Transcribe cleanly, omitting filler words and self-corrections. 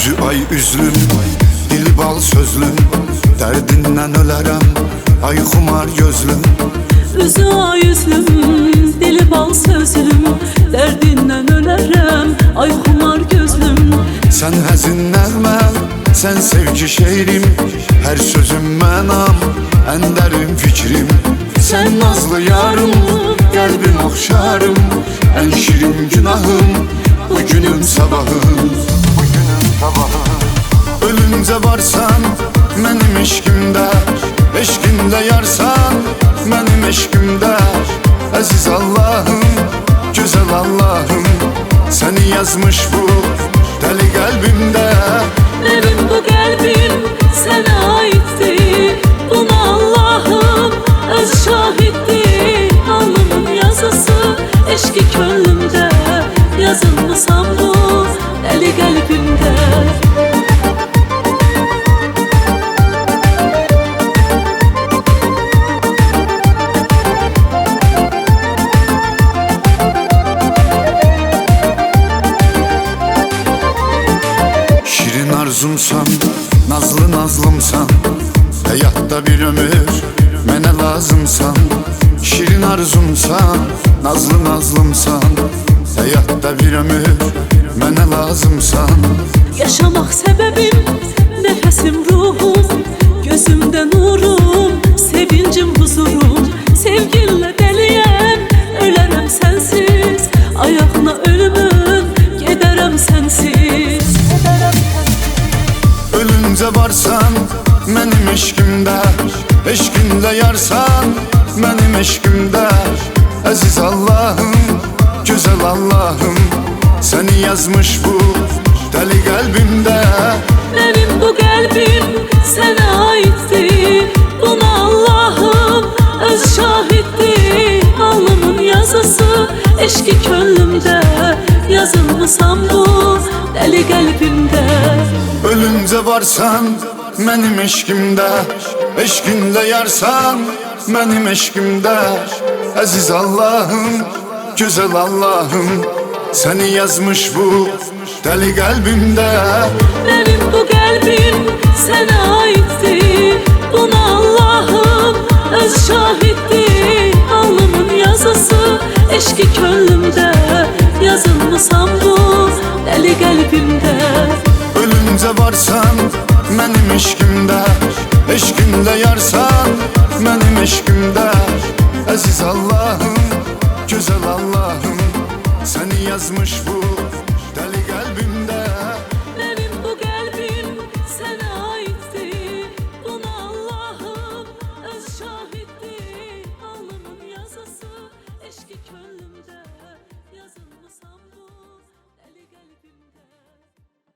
Üzü ay üzlüm, dili bal sözlüm, derdindən ölərəm, ay xumar gözlüm. Üzü ay üzlüm, dili bal sözlüm, derdindən ölərəm, ay xumar gözlüm. Sən həzin nəğmə, sən sevgi şeirim, hər sözüm mənam, ən dərin fikrim. Sən nazlı yarım, qəlbim oxşarım, ən şirin günahım, bugünüm sabahım. Ölüncə varsan mənim eşqimdə, eşqində yarsan mənim eşqimdə. Əziz Allahım, gözəl Allahım, səni yazmış bu dəli qəlbimdə. Benim bu qəlbim sənə aiddir, buna Allahım öz şahiddir. Alnımın yazısı eşqi könlümdə, yazılmısan bu dəli qəlbimdə. Şirin arzumsan, nazlı nazlımsan, həyatda bir ömür mənə lazımsan. Şirin arzumsan, nazlı nazlımsan, həyatda bir ömür mənə lazımsan. Yaşamaq səbəbim, nəfəsim, ruhum, gözümdə nurum, sevincim, huzurum. Sevginlə dəliyəm, ölərəm sənsiz, ayağına ölümüm, gedərəm sənsiz. Ölüncə varsan mənim eşqimdə, eşqində yarsan mənim eşqimdə. Əziz Allahım, gözəl Allahım, səni yazmış bu dəli qəlbimdə. Benim bu qəlbim sənə aiddir, buna Allahım öz şahiddir. Alnımın yazısı eşqi könlümdə, yazılmısan bu dəli qəlbimdə. Ölüncə varsan mənim eşqimdə, eşqində yarsan mənim eşqimdə. Əziz Allahım, gözəl Allahım, səni yazmış bu dəli qəlbimdə. Benim bu qəlbim sənə aiddir, buna Allahım öz şahiddir. Alnımın yazısı eşqi könlümdə, yazılmısan bu dəli qəlbimdə. Ölüncə varsan mənim eşqimdə, eşqində yarsan mənim eşqimdə. Əziz Allahım, gözəl Allahım, səni yazmış bu